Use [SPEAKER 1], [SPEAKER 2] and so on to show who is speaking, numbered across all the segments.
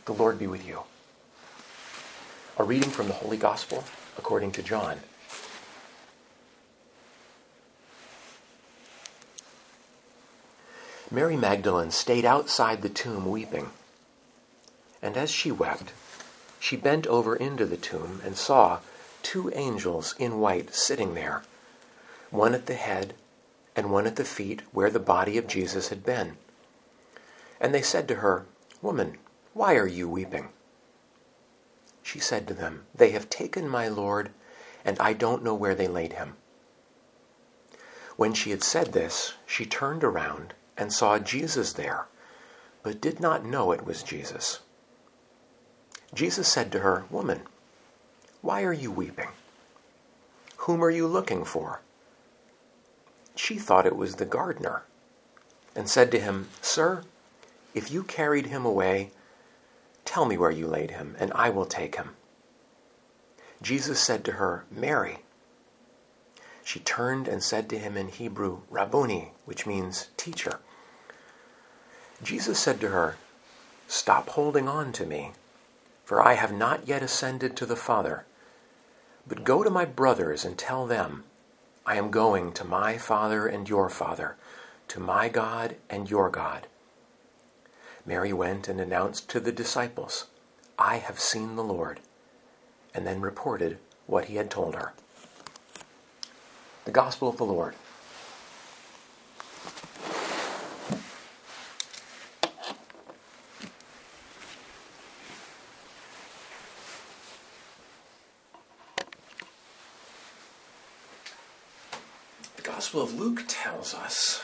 [SPEAKER 1] The Lord be with you. A reading from the Holy Gospel according to John. Mary Magdalene stayed outside the tomb weeping. And as she wept, she bent over into the tomb and saw 2 angels in white sitting there, one at the head and one at the feet where the body of Jesus had been. And they said to her, "Woman, why are you weeping?" She said to them, "They have taken my Lord, and I don't know where they laid him." When she had said this, she turned around and saw Jesus there, but did not know it was Jesus. Jesus said to her, "Woman, why are you weeping? Whom are you looking for?" She thought it was the gardener, and said to him, "Sir, if you carried him away, tell me where you laid him, and I will take him." Jesus said to her, "Mary." She turned and said to him in Hebrew, "Rabboni," which means teacher. Jesus said to her, "Stop holding on to me, for I have not yet ascended to the Father. But go to my brothers and tell them, I am going to my Father and your Father, to my God and your God." Mary went and announced to the disciples, "I have seen the Lord," and then reported what he had told her. The Gospel of the Lord. The Gospel of Luke tells us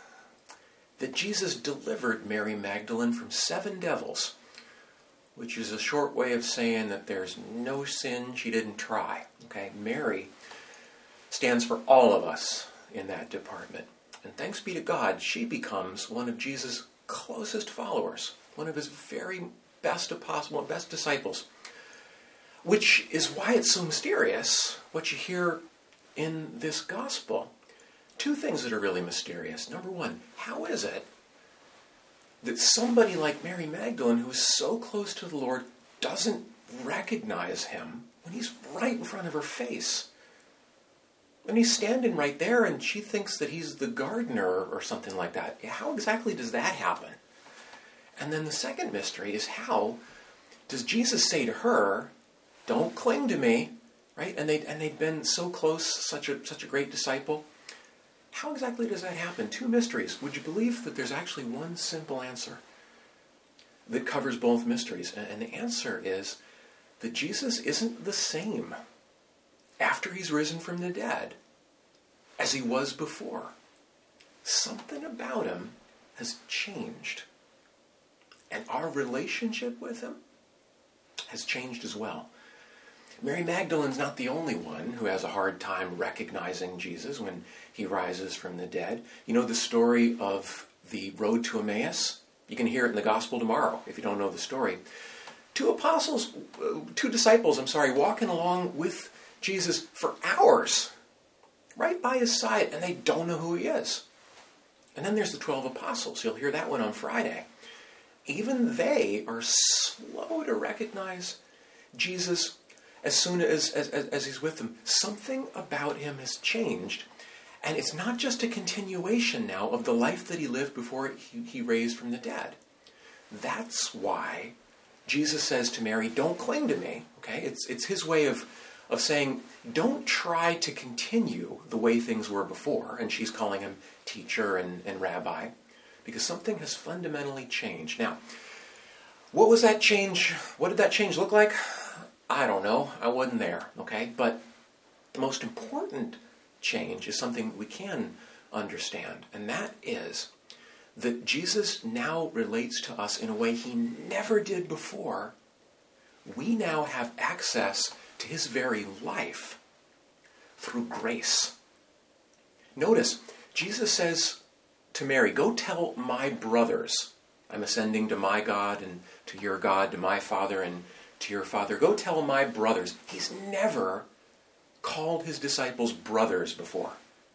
[SPEAKER 1] that Jesus delivered Mary Magdalene from 7 devils, which is a short way of saying that there's no sin she didn't try. Okay, Mary stands for all of us in that department. And thanks be to God, she becomes one of Jesus' closest followers, one of his very best apostles, best disciples, which is why it's so mysterious what you hear in this gospel. 2 things that are really mysterious. Number one, how is it that somebody like Mary Magdalene, who is so close to the Lord, doesn't recognize him when he's right in front of her face? When he's standing right there and she thinks that he's the gardener or something like that. How exactly does that happen? And then the second mystery is, how does Jesus say to her, "Don't cling to me," right? And they'd been so close, such a great disciple. How exactly does that happen? 2 mysteries. Would you believe that there's actually one simple answer that covers both mysteries? And the answer is that Jesus isn't the same after he's risen from the dead as he was before. Something about him has changed. And our relationship with him has changed as well. Mary Magdalene's not the only one who has a hard time recognizing Jesus when he rises from the dead. You know the story of the road to Emmaus? You can hear it in the gospel tomorrow if you don't know the story. 2 disciples, walking along with Jesus for hours, right by his side, and they don't know who he is. And then there's the 12 apostles. You'll hear that one on Friday. Even they are slow to recognize Jesus as soon as he's with them. Something about him has changed. And it's not just a continuation now of the life that he lived before he raised from the dead. That's why Jesus says to Mary, "Don't cling to me." Okay? It's his way of saying, don't try to continue the way things were before. And she's calling him teacher and rabbi, because something has fundamentally changed. Now, what was that change? What did that change look like? I don't know. I wasn't there. Okay? But the most important change is something we can understand. And that is that Jesus now relates to us in a way he never did before. We now have access to his very life through grace. Notice, Jesus says to Mary, "Go tell my brothers, I'm ascending to my God and to your God, to my Father and to your Father. Go tell my brothers." He's never called his disciples brothers before.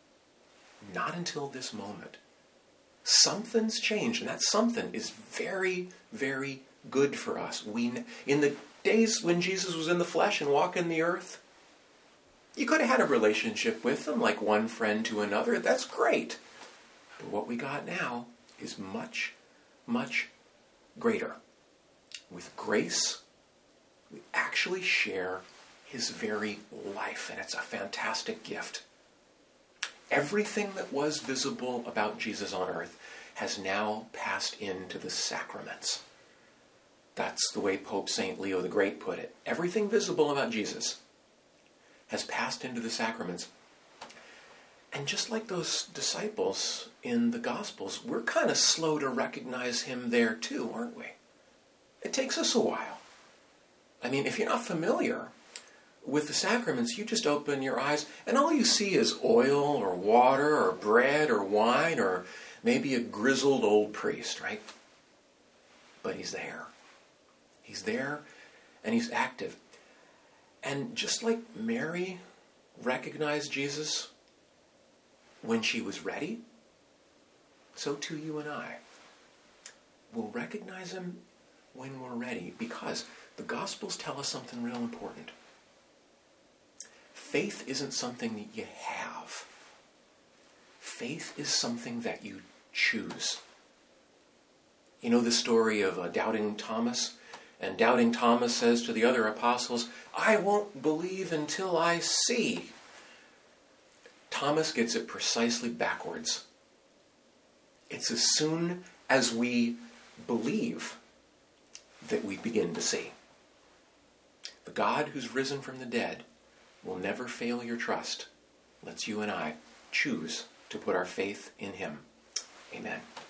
[SPEAKER 1] Not until this moment. Something's changed, and that something is very, very, good for us. In the days when Jesus was in the flesh and walking the earth, you could have had a relationship with him like one friend to another. That's great. But what we got now is much, much greater. With grace, we actually share his very life, and it's a fantastic gift. Everything that was visible about Jesus on earth has now passed into the sacraments. That's the way Pope St. Leo the Great put it. Everything visible about Jesus has passed into the sacraments. And just like those disciples in the Gospels, we're kind of slow to recognize him there too, aren't we? It takes us a while. I mean, if you're not familiar with the sacraments, you just open your eyes and all you see is oil or water or bread or wine or maybe a grizzled old priest, right? But he's there. He's there and he's active. And just like Mary recognized Jesus when she was ready, so too you and I will recognize him when we're ready, because the Gospels tell us something real important. Faith isn't something that you have. Faith is something that you choose. You know the story of Doubting Thomas? And Doubting Thomas says to the other apostles, "I won't believe until I see." Thomas gets it precisely backwards. It's as soon as we believe that we begin to see. The God who's risen from the dead will never fail your trust. Let's you and I choose to put our faith in him. Amen.